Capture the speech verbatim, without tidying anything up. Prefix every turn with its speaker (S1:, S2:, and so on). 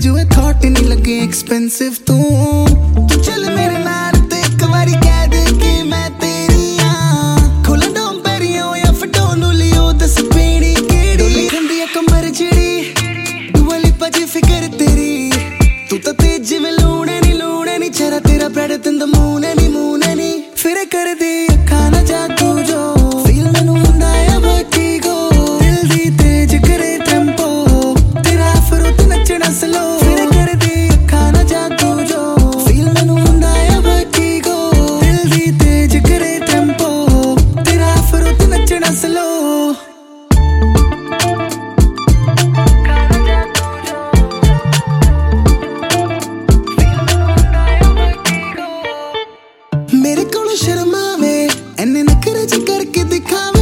S1: ਮੈਨੂੰ ਇਹ ਥਾਟ ਨਹੀਂ ਲੱਗੇ ਐਕਸਪੈਂਸਿਵ ਤੂੰ ਤੂੰ ਚੱਲ ਮੇਰੇ ਨਾਲ ਤੇ ਇੱਕ ਵਾਰੀ ਕਹਿ ਦੇ ਕਿ ਮੈਂ ਤੇਰੀ ਆ ਖੋਲਾਂ ਡੋਮ ਪੈਰੀਓ ਜਾਂ ਫਟੋ ਨੂੰ ਲਿਓ ਦੱਸ ਪੀਣੀ ਕਿਹੜੀ ਲਿਖਦੀ ਆ ਕਮਰ ਜਿਹੜੀ ਤੂੰ ਵਾਲੀ ਭਜੀ ਫਿਕਰ ਤੇਰੀ ਤੂੰ ਤਾਂ ਤੇਜ ਜਿਵੇਂ ਲੂਣੇ ਨੀ ਲੂਣੇ ਨੀ ਚਿਹਰਾ ਤੇਰਾ ਬ੍ਰੈਡ ਤਿੰਨ ਦਾ ਮੂੰਹ ਨੀ ਮੂੰਹ ਨੀ ਫਿਰ ਕਰਦੀ ਅੱਖਾਂ ਨਾ ਜਾਦੂ ਜੋ ਫੀਲ ਮੈਨੂੰ ਹੁੰਦਾ ਆ ਵਰਟੀਗੋ ਦਿਲ ਦੀ ਤੇਜ ਕਰੇ ਟੈਂਪੋ ਤੇਰਾ ਫਰੂਟ ਨੱਚਣਾ ਸਲੋ ਫਿਰ ਕਰਦੀ ਅੱਖਾਂ ਨਾ ਜਾਦੂ ਜੋ ਫੀਲ ਮੈਨੂੰ ਹੁੰਦਾ ਆ ਵਰਟੀਗੋ ਦਿਲ ਦੀ ਤੇਜ ਕਰੇ ਟੈਂਪੋ ਤੇਰਾ ਫਰੂਟ ਨੱਚਣਾ ਸਲੋ मेरे को शर्मावे एने नखरे च करके दिखावे